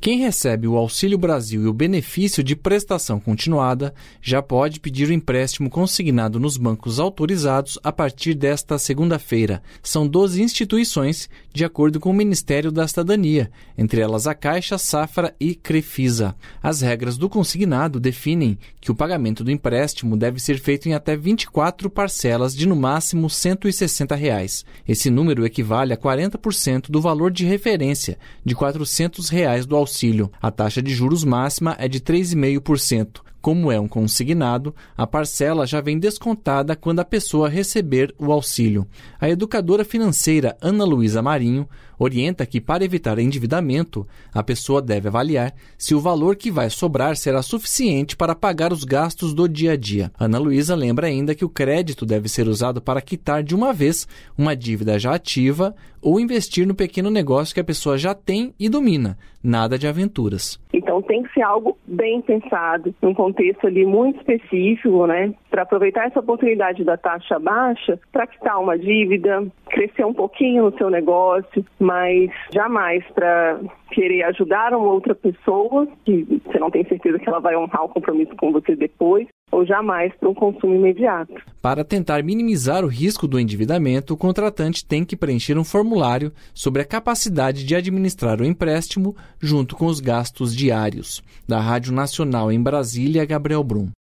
Quem recebe o Auxílio Brasil e o benefício de prestação continuada já pode pedir o empréstimo consignado nos bancos autorizados a partir desta segunda-feira. São 12 instituições, de acordo com o Ministério da Cidadania, entre elas a Caixa, Safra e Crefisa. As regras do consignado definem que o pagamento do empréstimo deve ser feito em até 24 parcelas de no máximo R$ 160. Esse número equivale a 40% do valor de referência de R$ 400 do auxílio. A taxa de juros máxima é de 3,5%. Como é um consignado, a parcela já vem descontada quando a pessoa receber o auxílio. A educadora financeira Ana Luísa Marinho orienta que, para evitar endividamento, a pessoa deve avaliar se o valor que vai sobrar será suficiente para pagar os gastos do dia a dia. Ana Luísa lembra ainda que o crédito deve ser usado para quitar de uma vez uma dívida já ativa ou investir no pequeno negócio que a pessoa já tem e domina. Nada de aventuras. Então tem que ser algo bem pensado, num contexto ali muito específico, né? Para aproveitar essa oportunidade da taxa baixa para quitar uma dívida, crescer um pouquinho no seu negócio, mas jamais para querer ajudar uma outra pessoa, que você não tem certeza que ela vai honrar o compromisso com você depois, ou jamais para um consumo imediato. Para tentar minimizar o risco do endividamento, o contratante tem que preencher um formulário sobre a capacidade de administrar o empréstimo junto com os gastos diários. Da Rádio Nacional em Brasília, Gabriel Brum.